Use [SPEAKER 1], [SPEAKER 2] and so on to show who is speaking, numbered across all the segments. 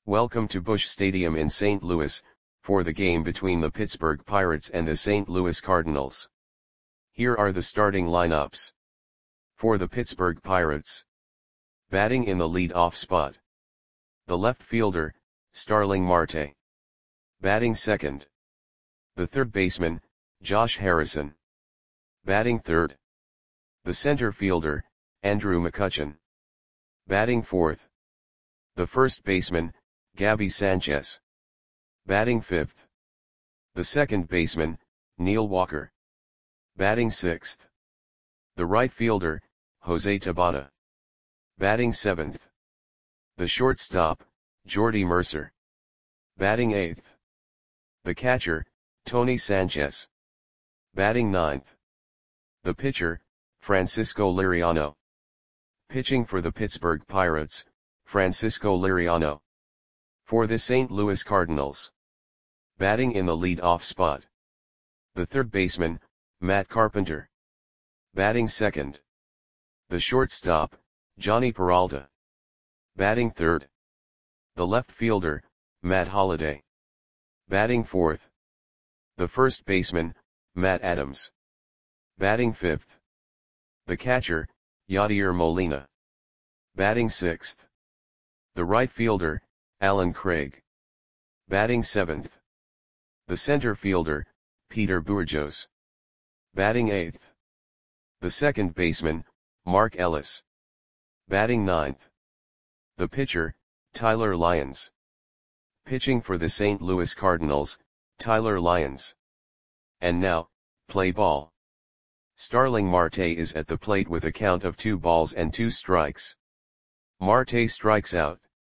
[SPEAKER 1] Welcome to Busch Stadium in St. Louis, for the game between the Pittsburgh Pirates and the St. Louis Cardinals. Here are the starting lineups. For the Pittsburgh Pirates. Batting in the lead-off spot. The left fielder, Starling Marte. Batting second. The third baseman, Josh Harrison. Batting third. The center fielder, Andrew McCutchen. Batting fourth. The first baseman, Gabby Sanchez. Batting fifth. The second baseman, Neil Walker. Batting sixth. The right fielder, Jose Tabata. Batting seventh. The shortstop, Jordy Mercer. Batting eighth. The catcher, Tony Sanchez. Batting ninth. The pitcher, Francisco Liriano. Pitching for the Pittsburgh Pirates, Francisco Liriano. For the St. Louis Cardinals. Batting in the lead-off spot. The third baseman, Matt Carpenter. Batting second. The shortstop, Johnny Peralta. Batting third. The left fielder, Matt Holliday. Batting fourth. The first baseman, Matt Adams. Batting fifth. The catcher, Yadier Molina. Batting sixth. The right fielder, Alan Craig. Batting seventh. The center fielder, Peter Bourjos. Batting eighth. The second baseman, Mark Ellis. Batting ninth. The pitcher, Tyler Lyons. Pitching for the St. Louis Cardinals, Tyler Lyons. And now, play ball. Starling Marte is at the plate with a count of 2 balls and 2 strikes. Marte strikes out.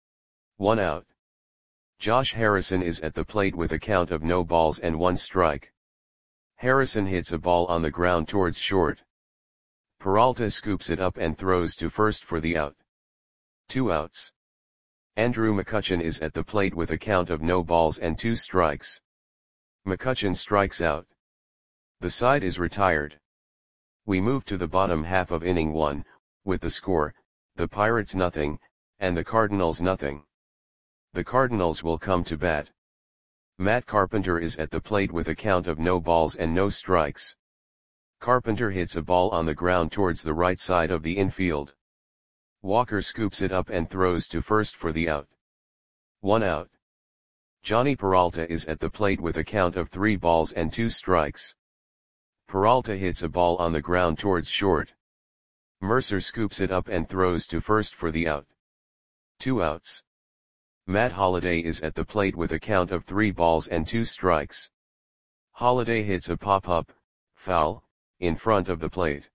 [SPEAKER 1] 1 out. Josh Harrison is at the plate with a count of no balls and 1 strike. Harrison hits a ball on the ground towards short. Peralta scoops it up and throws to first for the out. 2 outs. Andrew McCutchen is at the plate with a count of no balls and 2 strikes. McCutchen strikes out. The side is retired. We move to the bottom half of inning 1, with the score, the Pirates 0, and the Cardinals 0. The Cardinals will come to bat. Matt Carpenter is at the plate with a count of no balls and no strikes. Carpenter hits a ball on the ground towards the right side of the infield. Walker scoops it up and throws to first for the out. 1 out. Johnny Peralta is at the plate with a count of 3 balls and 2 strikes. Peralta hits a ball on the ground towards short. Mercer scoops it up and throws to first for the out. 2 outs. Matt Holliday is at the plate with a count of 3 balls and 2 strikes. Holliday hits a pop-up, foul, in front of the plate.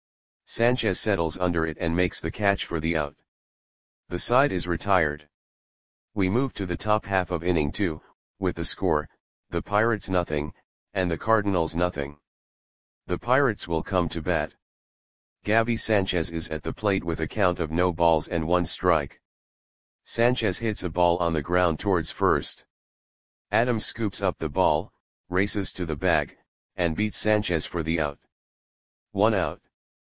[SPEAKER 1] Sanchez settles under it and makes the catch for the out. The side is retired. We move to the top half of inning 2, with the score, the Pirates 0, and the Cardinals 0. The Pirates will come to bat. Gabby Sanchez is at the plate with a count of no balls and 1 strike. Sanchez hits a ball on the ground towards first. Adams scoops up the ball, races to the bag, and beats Sanchez for the out. 1 out.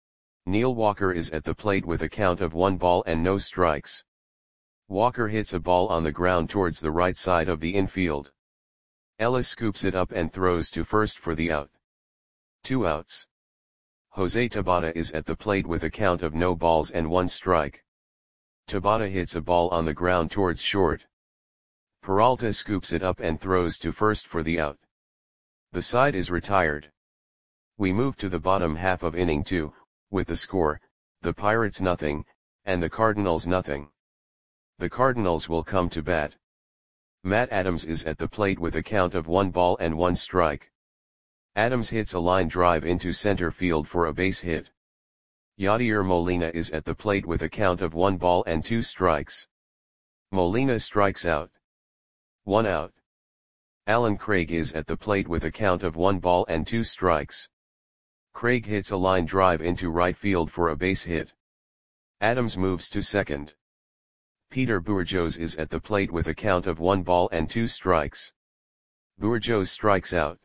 [SPEAKER 1] Neil Walker is at the plate with a count of 1 ball and no strikes. Walker hits a ball on the ground towards the right side of the infield. Ellis scoops it up and throws to first for the out. 2 outs. Jose Tabata is at the plate with a count of no balls and 1 strike. Tabata hits a ball on the ground towards short. Peralta scoops it up and throws to first for the out. The side is retired. We move to the bottom half of inning 2, with the score, the Pirates 0, and the Cardinals 0. The Cardinals will come to bat. Matt Adams is at the plate with a count of 1 ball and 1 strike. Adams hits a line drive into center field for a base hit. Yadier Molina is at the plate with a count of 1 ball and 2 strikes. Molina strikes out. 1 out. Alan Craig is at the plate with a count of 1 ball and 2 strikes. Craig hits a line drive into right field for a base hit. Adams moves to second. Peter Bourjos is at the plate with a count of 1 ball and 2 strikes. Bourjos strikes out.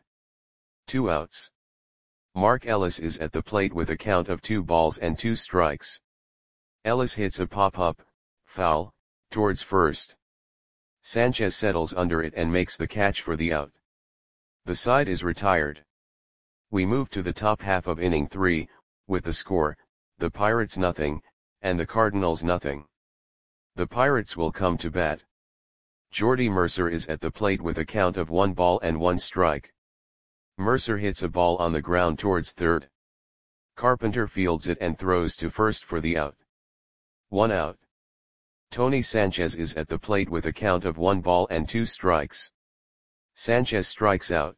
[SPEAKER 1] 2 outs. Mark Ellis is at the plate with a count of 2 balls and 2 strikes. Ellis hits a pop-up, foul, towards first. Sanchez settles under it and makes the catch for the out. The side is retired. We move to the top half of inning 3, with the score, the Pirates nothing, and the Cardinals nothing. The Pirates will come to bat. Jordy Mercer is at the plate with a count of 1 ball and 1 strike. Mercer hits a ball on the ground towards third. Carpenter fields it and throws to first for the out. 1 out. Tony Sanchez is at the plate with a count of 1 ball and 2 strikes. Sanchez strikes out.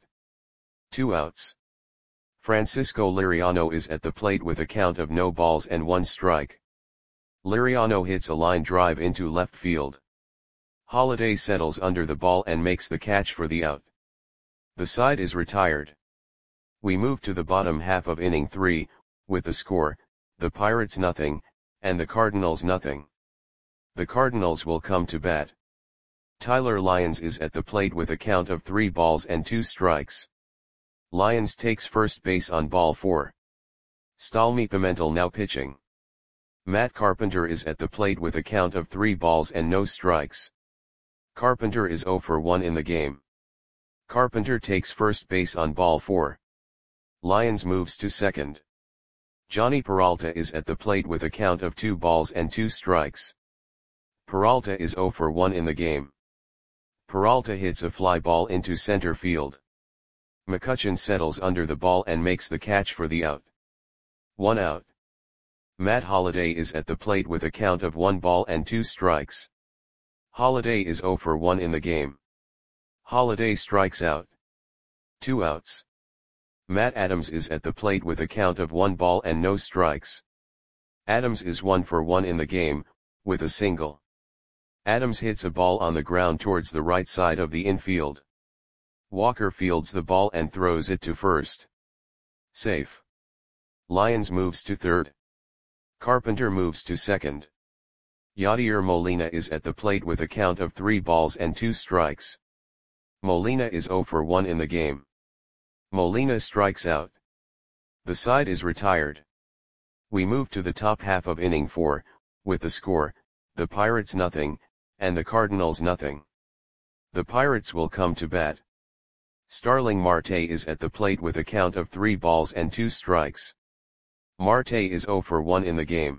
[SPEAKER 1] 2 outs. Francisco Liriano is at the plate with a count of no balls and 1 strike. Liriano hits a line drive into left field. Holliday settles under the ball and makes the catch for the out. The side is retired. We move to the bottom half of inning 3, with the score, the Pirates nothing, and the Cardinals nothing. The Cardinals will come to bat. Tyler Lyons is at the plate with a count of 3 balls and 2 strikes. Lyons takes first base on ball 4. Stalmy Pimentel now pitching. Matt Carpenter is at the plate with a count of 3 balls and no strikes. Carpenter is 0 for 1 in the game. Carpenter takes first base on ball 4. Lyons moves to second. Johnny Peralta is at the plate with a count of 2 balls and 2 strikes. Peralta is 0 for 1 in the game. Peralta hits a fly ball into center field. McCutchen settles under the ball and makes the catch for the out. 1 out. Matt Holliday is at the plate with a count of 1 ball and 2 strikes. Holliday is 0 for 1 in the game. Holliday strikes out. 2 outs. Matt Adams is at the plate with a count of 1 ball and no strikes. Adams is 1 for 1 in the game, with a single. Adams hits a ball on the ground towards the right side of the infield. Walker fields the ball and throws it to first. Safe. Lyons moves to third. Carpenter moves to second. Yadier Molina is at the plate with a count of 3 balls and 2 strikes. Molina is 0 for 1 in the game. Molina strikes out. The side is retired. We move to the top half of inning 4, with the score, the Pirates nothing, and the Cardinals nothing. The Pirates will come to bat. Starling Marte is at the plate with a count of 3 balls and 2 strikes. Marte is 0 for 1 in the game.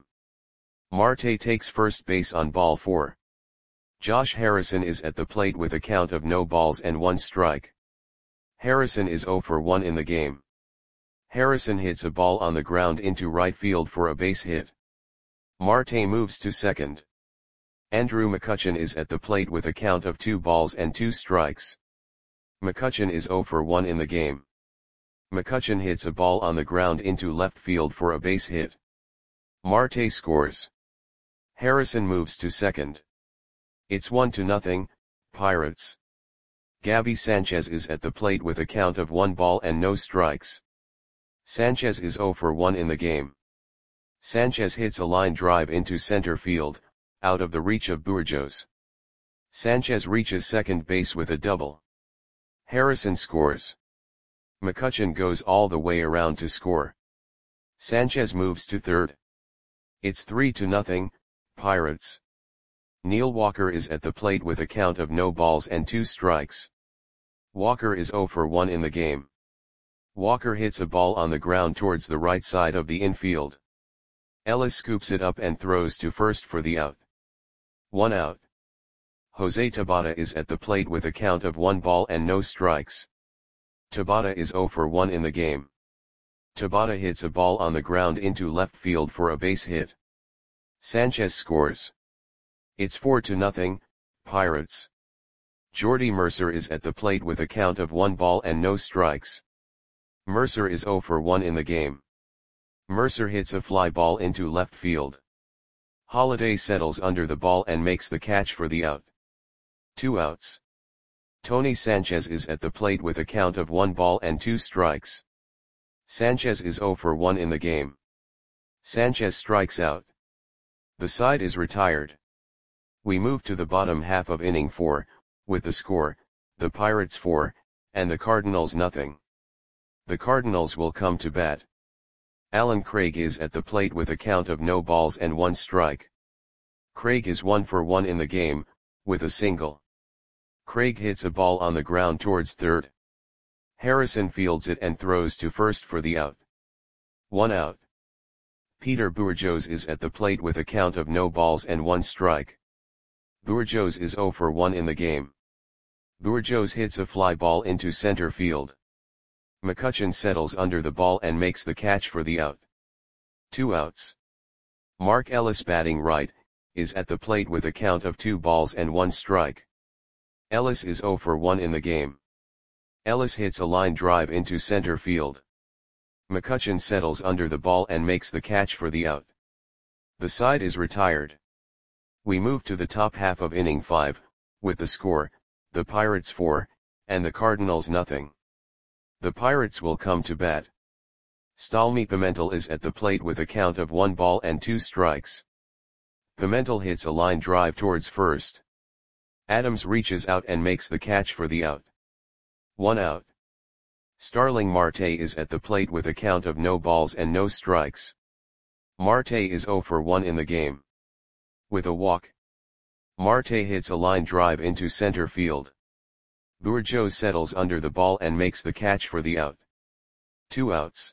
[SPEAKER 1] Marte takes first base on ball 4. Josh Harrison is at the plate with a count of no balls and 1 strike. Harrison is 0 for 1 in the game. Harrison hits a ball on the ground into right field for a base hit. Marte moves to second. Andrew McCutchen is at the plate with a count of 2 balls and 2 strikes. McCutchen is 0 for 1 in the game. McCutchen hits a ball on the ground into left field for a base hit. Marte scores. Harrison moves to second. It's 1-0, Pirates. Gabby Sanchez is at the plate with a count of 1 ball and no strikes. Sanchez is 0 for 1 in the game. Sanchez hits a line drive into center field, out of the reach of Burgos. Sanchez reaches second base with a double. Harrison scores. McCutchen goes all the way around to score. Sanchez moves to third. It's 3-0, Pirates. Neil Walker is at the plate with a count of no balls and 2 strikes. Walker is 0 for 1 in the game. Walker hits a ball on the ground towards the right side of the infield. Ellis scoops it up and throws to first for the out. 1 out. Jose Tabata is at the plate with a count of 1 ball and no strikes. Tabata is 0 for 1 in the game. Tabata hits a ball on the ground into left field for a base hit. Sanchez scores. It's 4-0, Pirates. Jordy Mercer is at the plate with a count of 1 ball and no strikes. Mercer is 0 for 1 in the game. Mercer hits a fly ball into left field. Holliday settles under the ball and makes the catch for the out. 2 outs. Tony Sanchez is at the plate with a count of 1 ball and 2 strikes. Sanchez is 0 for 1 in the game. Sanchez strikes out. The side is retired. We move to the bottom half of inning 4, with the score, the Pirates 4, and the Cardinals nothing. The Cardinals will come to bat. Alan Craig is at the plate with a count of no balls and 1 strike. Craig is 1 for 1 in the game, with a single. Craig hits a ball on the ground towards third. Harrison fields it and throws to first for the out. 1 out. Peter Bourgeois is at the plate with a count of no balls and 1 strike. Bourgeois is 0 for 1 in the game. Bourgeois hits a fly ball into center field. McCutchen settles under the ball and makes the catch for the out. 2 outs. Mark Ellis, batting right, is at the plate with a count of 2 balls and 1 strike. Ellis is 0 for 1 in the game. Ellis hits a line drive into center field. McCutchen settles under the ball and makes the catch for the out. The side is retired. We move to the top half of inning 5, with the score, the Pirates 4, and the Cardinals nothing. The Pirates will come to bat. Stalmy Pimentel is at the plate with a count of 1 ball and 2 strikes. Pimentel hits a line drive towards first. Adams reaches out and makes the catch for the out. 1 out. Starling Marte is at the plate with a count of no balls and no strikes. Marte is 0 for 1 in the game. With a walk, Marte hits a line drive into center field. Bourgeois settles under the ball and makes the catch for the out. 2 outs.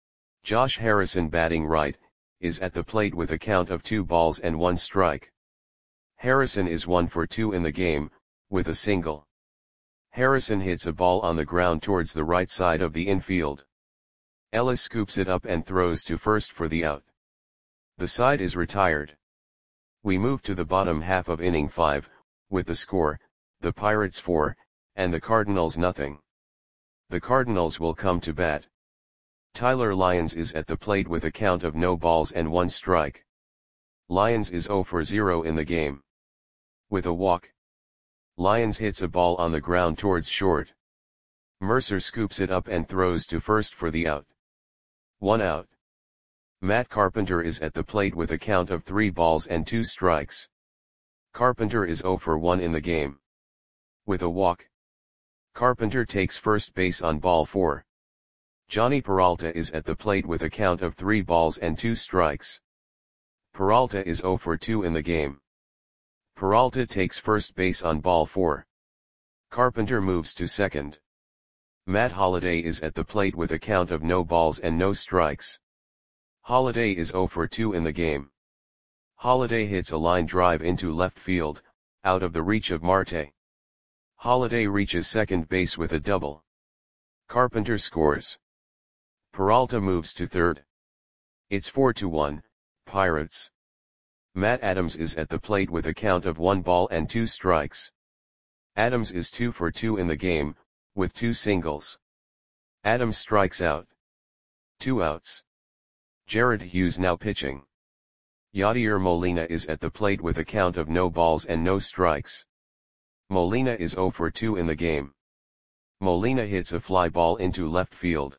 [SPEAKER 1] Josh Harrison, batting right, is at the plate with a count of 2 balls and 1 strike. Harrison is 1 for 2 in the game, with a single. Harrison hits a ball on the ground towards the right side of the infield. Ellis scoops it up and throws to first for the out. The side is retired. We move to the bottom half of inning 5, with the score, the Pirates 4, and the Cardinals nothing. The Cardinals will come to bat. Tyler Lyons is at the plate with a count of no balls and 1 strike. Lyons is 0 for 0 in the game. With a walk, Lyons hits a ball on the ground towards short. Mercer scoops it up and throws to first for the out. 1 out. Matt Carpenter is at the plate with a count of 3 balls and 2 strikes. Carpenter is 0 for 1 in the game. With a walk, Carpenter takes first base on ball 4. Johnny Peralta is at the plate with a count of 3 balls and 2 strikes. Peralta is 0 for 2 in the game. Peralta takes first base on ball 4. Carpenter moves to second. Matt Holliday is at the plate with a count of no balls and no strikes. Holliday is 0 for 2 in the game. Holliday hits a line drive into left field, out of the reach of Marte. Holliday reaches second base with a double. Carpenter scores. Peralta moves to third. It's 4-1, Pirates. Matt Adams is at the plate with a count of 1 ball and 2 strikes. Adams is 2 for 2 in the game, with 2 singles. Adams strikes out. 2 outs. Jared Hughes now pitching. Yadier Molina is at the plate with a count of no balls and no strikes. Molina is 0 for 2 in the game. Molina hits a fly ball into left field.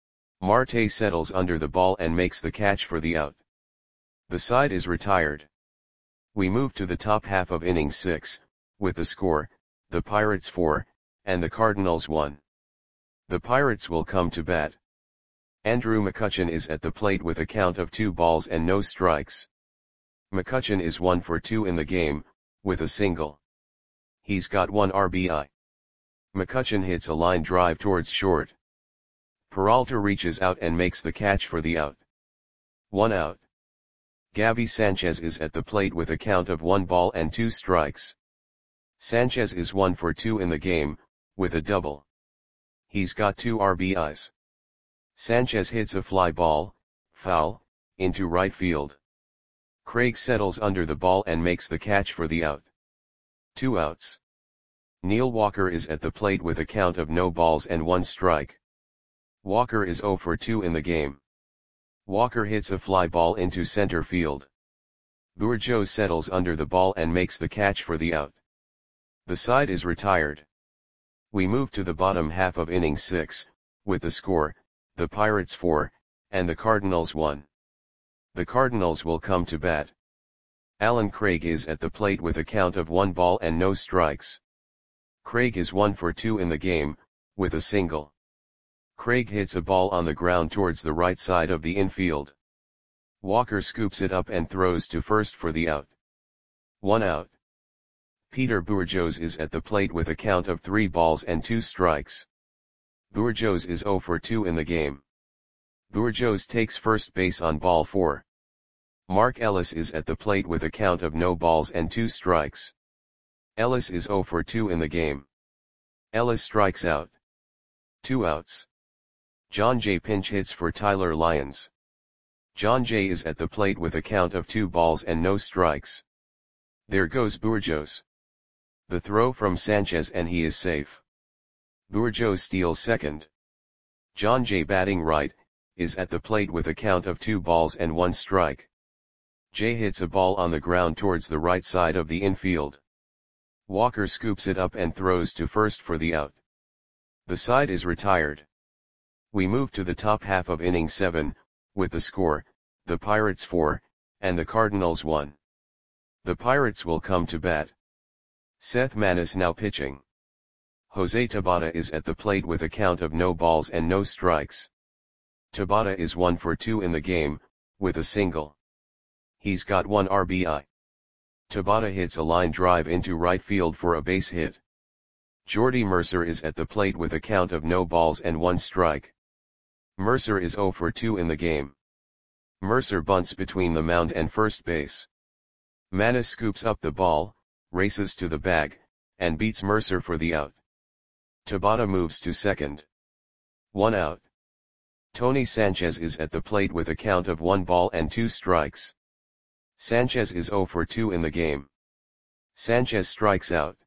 [SPEAKER 1] Marte settles under the ball and makes the catch for the out. The side is retired. We move to the top half of inning 6, with the score, the Pirates 4, and the Cardinals 1. The Pirates will come to bat. Andrew McCutchen is at the plate with a count of 2 balls and no strikes. McCutchen is 1 for 2 in the game, with a single. He's got 1 RBI. McCutchen hits a line drive towards short. Peralta reaches out and makes the catch for the out. 1 out. Gabby Sanchez is at the plate with a count of 1 ball and 2 strikes. Sanchez is 1 for 2 in the game, with a double. He's got 2 RBIs. Sanchez hits a fly ball, foul, into right field. Craig settles under the ball and makes the catch for the out. 2 outs. Neil Walker is at the plate with a count of no balls and 1 strike. Walker is 0 for 2 in the game. Walker hits a fly ball into center field. Bourgeois settles under the ball and makes the catch for the out. The side is retired. We move to the bottom half of inning 6, with the score, the Pirates 4, and the Cardinals 1. The Cardinals will come to bat. Alan Craig is at the plate with a count of 1 ball and no strikes. Craig is 1 for 2 in the game, with a single. Craig hits a ball on the ground towards the right side of the infield. Walker scoops it up and throws to first for the out. 1 out. Peter Bourgeois is at the plate with a count of 3 balls and 2 strikes. Bourgeois is 0 for 2 in the game. Bourgeois takes first base on ball 4. Mark Ellis is at the plate with a count of no balls and 2 strikes. Ellis is 0 for 2 in the game. Ellis strikes out. 2 outs. John Jay pinch hits for Tyler Lyons. John Jay is at the plate with a count of 2 balls and no strikes. There goes Bourgeois. The throw from Sanchez and he is safe. Bourgeois steals second. John Jay batting right, is at the plate with a count of 2 balls and 1 strike. Jay hits a ball on the ground towards the right side of the infield. Walker scoops it up and throws to first for the out. The side is retired. We move to the top half of inning 7, with the score, the Pirates 4, and the Cardinals 1. The Pirates will come to bat. Seth Maness now pitching. Jose Tabata is at the plate with a count of no balls and no strikes. Tabata is 1 for 2 in the game, with a single. He's got 1 RBI. Tabata hits a line drive into right field for a base hit. Jordy Mercer is at the plate with a count of no balls and 1 strike. Mercer is 0 for 2 in the game. Mercer bunts between the mound and first base. Maness scoops up the ball, races to the bag, and beats Mercer for the out. Tabata moves to second. 1 out. Tony Sanchez is at the plate with a count of 1 ball and 2 strikes. Sanchez is 0 for 2 in the game. Sanchez strikes out.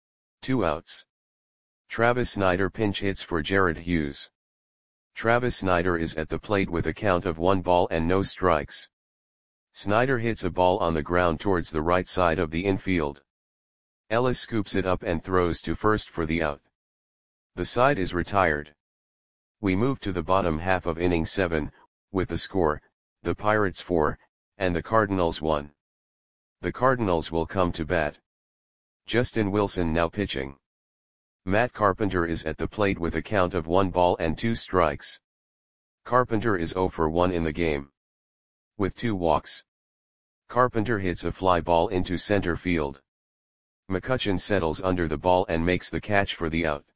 [SPEAKER 1] 2 outs. Travis Snider pinch hits for Jared Hughes. Travis Snider is at the plate with a count of 1 ball and no strikes. Snider hits a ball on the ground towards the right side of the infield. Ellis scoops it up and throws to first for the out. The side is retired. We move to the bottom half of inning 7, with the score, the Pirates 4, and the Cardinals 1. The Cardinals will come to bat. Justin Wilson now pitching. Matt Carpenter is at the plate with a count of 1 ball and 2 strikes. Carpenter is 0 for 1 in the game. With 2 walks. Carpenter hits a fly ball into center field. McCutchen settles under the ball and makes the catch for the out.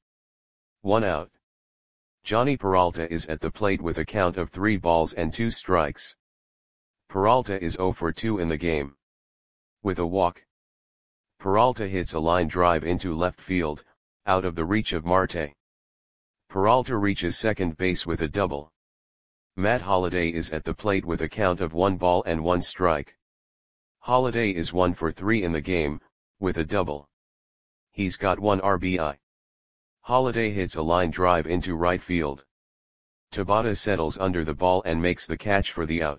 [SPEAKER 1] 1 out. Johnny Peralta is at the plate with a count of 3 balls and 2 strikes. Peralta is 0 for 2 in the game. With a walk. Peralta hits a line drive into left field, out of the reach of Marte. Peralta reaches second base with a double. Matt Holliday is at the plate with a count of 1 ball and 1 strike. Holliday is 1 for 3 in the game, with a double. He's got 1 RBI. Holliday hits a line drive into right field. Tabata settles under the ball and makes the catch for the out.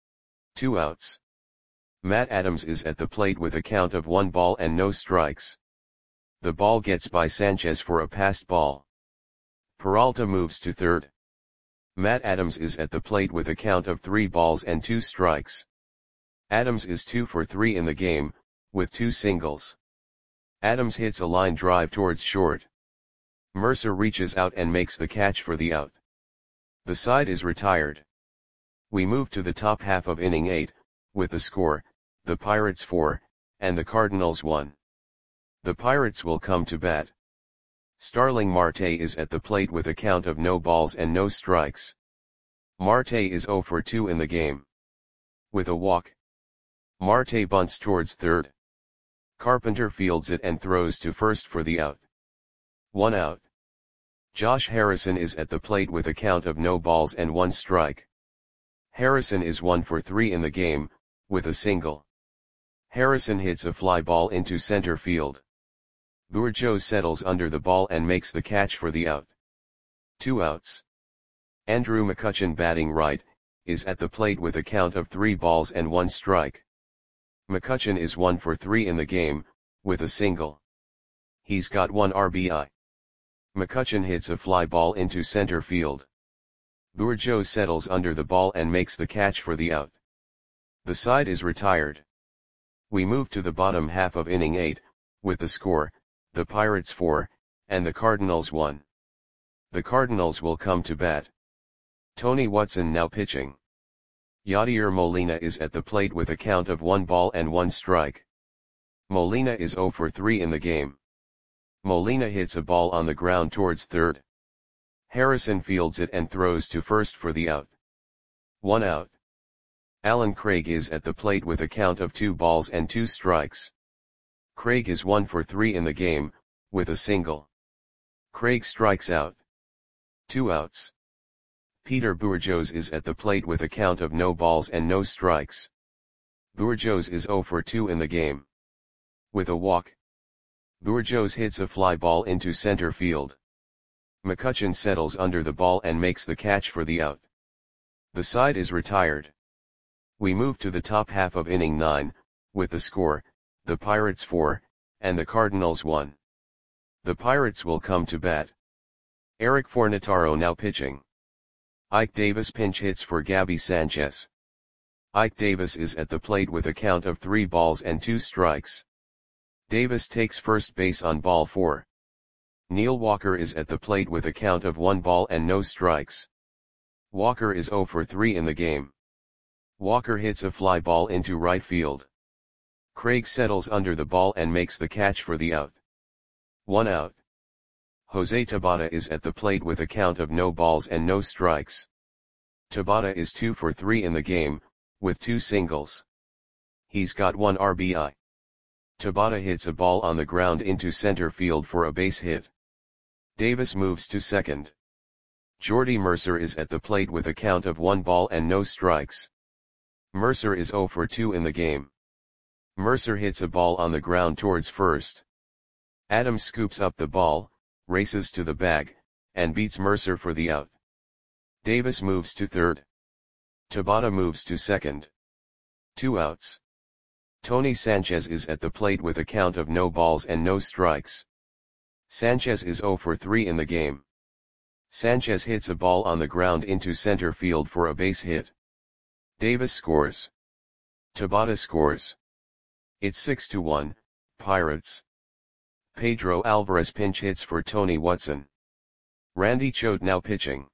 [SPEAKER 1] 2 outs. Matt Adams is at the plate with a count of 1 ball and no strikes. The ball gets by Sanchez for a passed ball. Peralta moves to third. Matt Adams is at the plate with a count of 3 balls and 2 strikes. Adams is 2 for 3 in the game, with 2 singles. Adams hits a line drive towards short. Mercer reaches out and makes the catch for the out. The side is retired. We move to the top half of inning 8, with the score, the Pirates 4, and the Cardinals 1. The Pirates will come to bat. Starling Marte is at the plate with a count of no balls and no strikes. Marte is 0 for 2 in the game. With a walk. Marte bunts towards third. Carpenter fields it and throws to first for the out. 1 out. Josh Harrison is at the plate with a count of no balls and 1 strike. Harrison is 1 for 3 in the game, with a single. Harrison hits a fly ball into center field. Bourgeois settles under the ball and makes the catch for the out. 2 outs. Andrew McCutchen batting right, is at the plate with a count of 3 balls and 1 strike. McCutchen is 1 for 3 in the game, with a single. He's got 1 RBI. McCutchen hits a fly ball into center field. Bourgeois settles under the ball and makes the catch for the out. The side is retired. We move to the bottom half of inning 8, with the score, the Pirates 4, and the Cardinals 1. The Cardinals will come to bat. Tony Watson now pitching. Yadier Molina is at the plate with a count of 1 ball and 1 strike. Molina is 0 for 3 in the game. Molina hits a ball on the ground towards third. Harrison fields it and throws to first for the out. 1 out. Alan Craig is at the plate with a count of 2 balls and 2 strikes. Craig is 1 for 3 in the game, with a single. Craig strikes out. 2 outs. Peter Bourjos is at the plate with a count of no balls and no strikes. Bourjos is 0 for 2 in the game. With a walk. Bourjos hits a fly ball into center field. McCutchen settles under the ball and makes the catch for the out. The side is retired. We move to the top half of inning 9, with the score, the Pirates 4, and the Cardinals 1. The Pirates will come to bat. Eric Fornataro now pitching. Ike Davis pinch hits for Gabby Sanchez. Ike Davis is at the plate with a count of 3 balls and 2 strikes. Davis takes first base on ball 4. Neil Walker is at the plate with a count of 1 ball and no strikes. Walker is 0 for 3 in the game. Walker hits a fly ball into right field. Craig settles under the ball and makes the catch for the out. 1 out. Jose Tabata is at the plate with a count of no balls and no strikes. Tabata is 2 for 3 in the game, with 2 singles. He's got 1 RBI. Tabata hits a ball on the ground into center field for a base hit. Davis moves to second. Jordy Mercer is at the plate with a count of 1 ball and no strikes. Mercer is 0 for 2 in the game. Mercer hits a ball on the ground towards first. Adams scoops up the ball, races to the bag, and beats Mercer for the out. Davis moves to third. Tabata moves to second. 2 outs. Tony Sanchez is at the plate with a count of no balls and no strikes. Sanchez is 0 for 3 in the game. Sanchez hits a ball on the ground into center field for a base hit. Davis scores. Tabata scores. It's 6-1, Pirates. Pedro Alvarez pinch hits for Tony Watson. Randy Choate now pitching.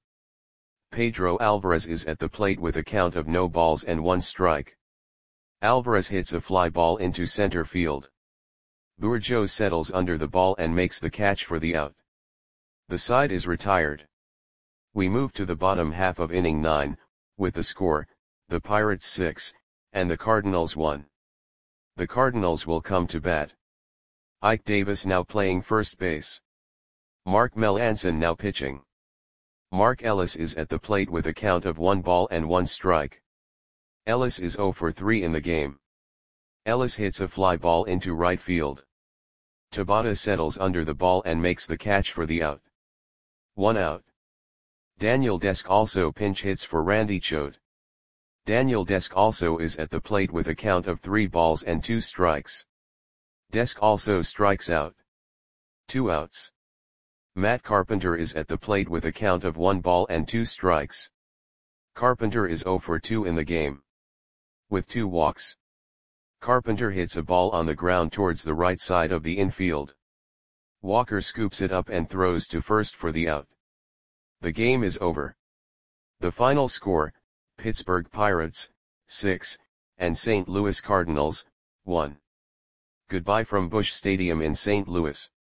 [SPEAKER 1] Pedro Alvarez is at the plate with a count of no balls and 1 strike. Alvarez hits a fly ball into center field. Bourjos settles under the ball and makes the catch for the out. The side is retired. We move to the bottom half of inning 9, with the score, the Pirates 6, and the Cardinals 1. The Cardinals will come to bat. Ike Davis now playing first base. Mark Melancon now pitching. Mark Ellis is at the plate with a count of 1 ball and 1 strike. Ellis is 0 for 3 in the game. Ellis hits a fly ball into right field. Tabata settles under the ball and makes the catch for the out. 1 out. Daniel Desk also pinch hits for Randy Choate. Daniel Desk also is at the plate with a count of 3 balls and 2 strikes. Desk also strikes out. 2 outs. Matt Carpenter is at the plate with a count of 1 ball and 2 strikes. Carpenter is 0 for 2 in the game. With 2 walks. Carpenter hits a ball on the ground towards the right side of the infield. Walker scoops it up and throws to first for the out. The game is over. The final score, Pittsburgh Pirates, 6, and St. Louis Cardinals, 1. Goodbye from Busch Stadium in St. Louis.